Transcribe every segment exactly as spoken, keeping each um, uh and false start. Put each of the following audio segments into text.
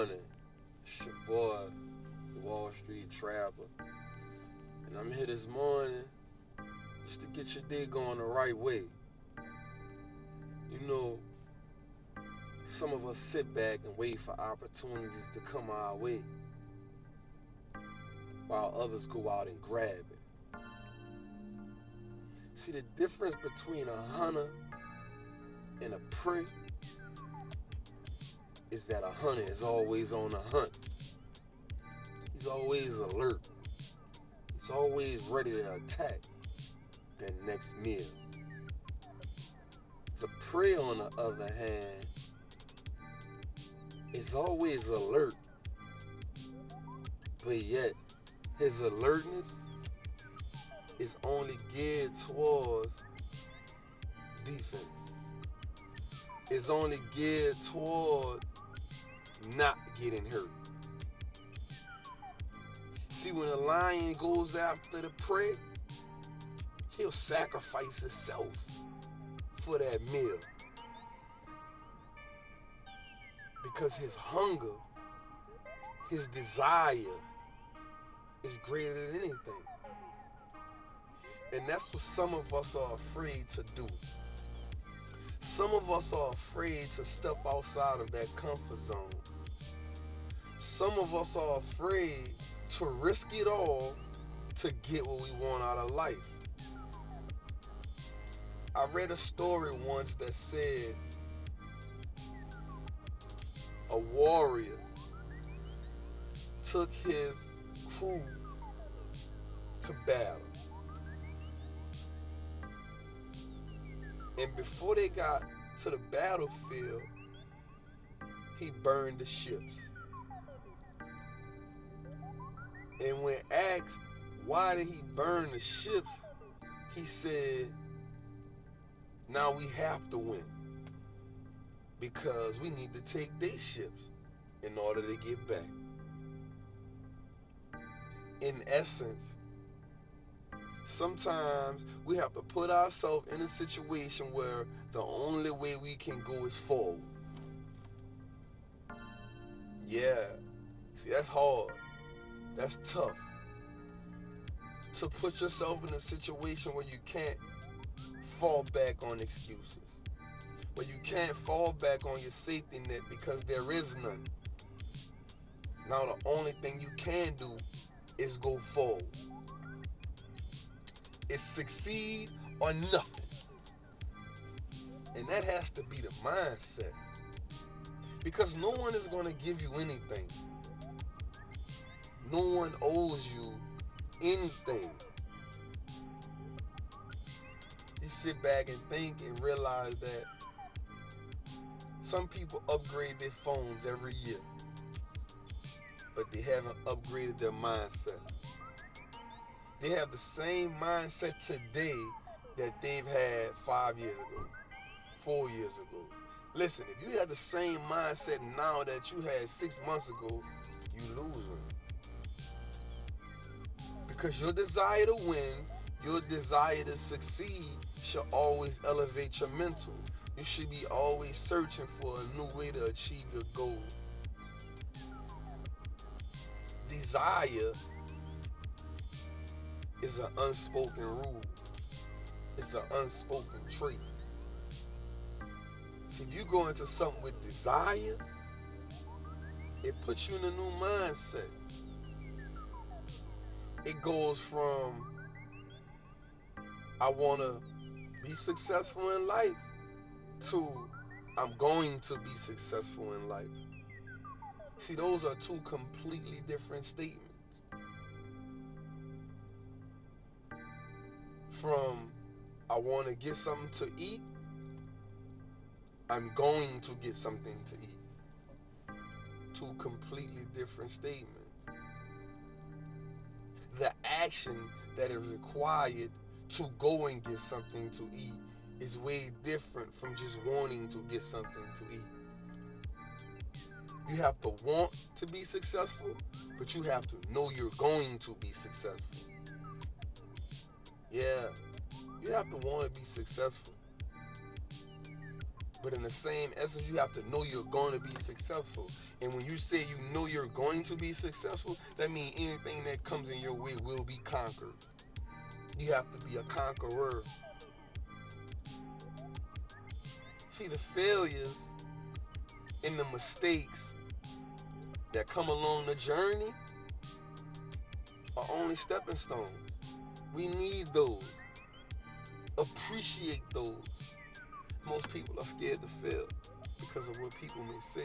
morning. It's your boy, the Wall Street Trapper. And I'm here this morning just to get your day going the right way. You know, some of us sit back and wait for opportunities to come our way while others go out and grab it. See, the difference between a hunter and a prey is that a hunter is always on the hunt. He's always alert. He's always ready to attack that next meal. The prey, on the other hand, is always alert, but yet his alertness is only geared towards defense. It's only geared toward not getting hurt. See, when a lion goes after the prey, he'll sacrifice himself for that meal. Because his hunger, his desire is greater than anything. And that's what some of us are afraid to do. Some of us are afraid to step outside of that comfort zone. Some of us are afraid to risk it all to get what we want out of life. I read a story once that said a warrior took his crew to battle. And before they got to the battlefield, he burned the ships. And when asked why did he burn the ships, he said, now we have to win because we need to take their ships in order to get back. In essence, sometimes we have to put ourselves in a situation where the only way we can go is forward. Yeah, see, that's hard. That's tough. To put yourself in a situation where you can't fall back on excuses, where you can't fall back on your safety net because there is none. Now the only thing you can do is go forward. It's succeed or nothing. And that has to be the mindset. Because no one is going to give you anything. No one owes you anything. You sit back and think and realize that some people upgrade their phones every year, but they haven't upgraded their mindset. They have the same mindset today that they've had five years ago, four years ago. Listen, if you have the same mindset now that you had six months ago, you losing. Because your desire to win, your desire to succeed should always elevate your mental. You should be always searching for a new way to achieve your goal. Desire is an unspoken rule. It's an unspoken trait. See, if you go into something with desire, it puts you in a new mindset. It goes from, I want to be successful in life, to, I'm going to be successful in life. See, those are two completely different statements. From, I want to get something to eat, I'm going to get something to eat. Two completely different statements. The action that is required to go and get something to eat is way different from just wanting to get something to eat. You have to want to be successful, but you have to know you're going to be successful. Yeah, you have to want to be successful. But in the same essence, you have to know you're going to be successful. And when you say you know you're going to be successful, that means anything that comes in your way will be conquered. You have to be a conqueror. See, the failures and the mistakes that come along the journey are only stepping stones. We need those. Appreciate those. Most people are scared to fail because of what people may say.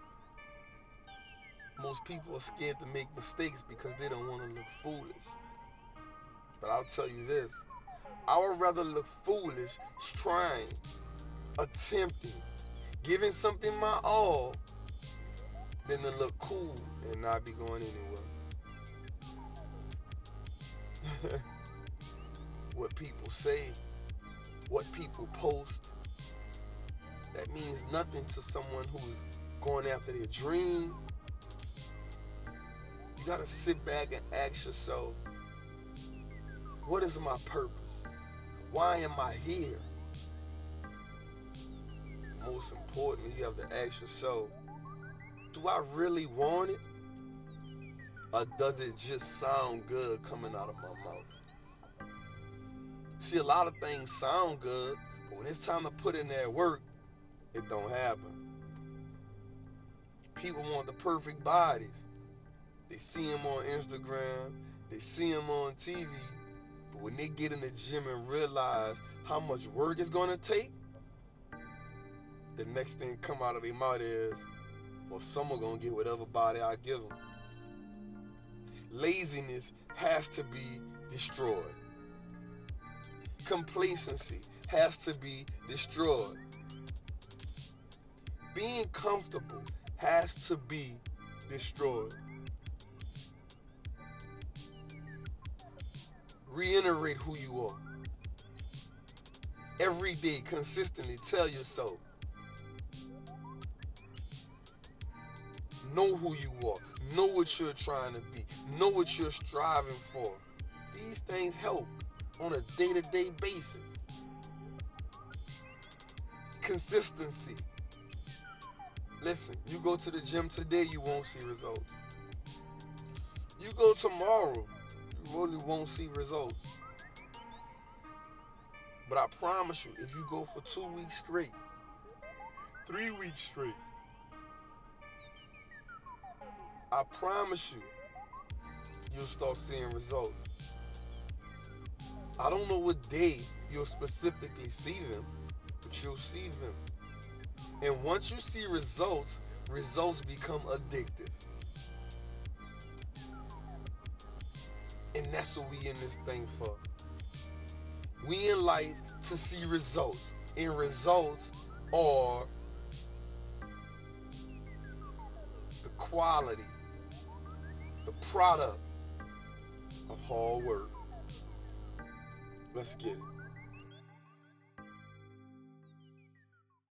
Most people are scared to make mistakes because they don't want to look foolish. But I'll tell you this, I would rather look foolish trying, attempting, giving something my all than to look cool and not be going anywhere. What people say, what people post, that means nothing to someone who's going after their dream. You gotta sit back and ask yourself, what is my purpose? Why am I here? Most importantly, you have to ask yourself, do I really want it? Or does it just sound good coming out of my mouth? See, a lot of things sound good, but when it's time to put in that work, it don't happen. People want the perfect bodies. They see them on Instagram, they see them on T V, but when they get in the gym and realize how much work it's gonna take, the next thing come out of their mouth is, well, someone gonna get whatever body I give them. Laziness has to be destroyed. Complacency has to be destroyed. Being comfortable has to be destroyed. Reiterate who you are. Every day, consistently tell yourself, know who you are. Know what you're trying to be. Know what you're striving for. These things help on a day-to-day basis. Consistency. Listen, you go to the gym today, you won't see results. You go tomorrow, you really won't see results. But I promise you, if you go for two weeks straight, three weeks straight, I promise you, you'll start seeing results. I don't know what day you'll specifically see them, but you'll see them. And once you see results, results become addictive. And that's what we in this thing for. We in life to see results. And results are the quality, the product of hard work. Let's get it.